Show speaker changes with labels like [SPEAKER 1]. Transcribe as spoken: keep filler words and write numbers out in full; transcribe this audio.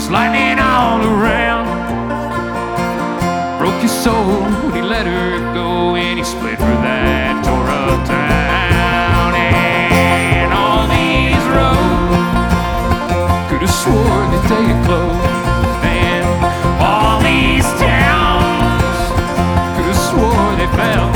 [SPEAKER 1] lightning all around. Broke his soul when he let her go, and he split for that tore up town. And all these roads could have swore that they had closed, and all these towns could have swore they fell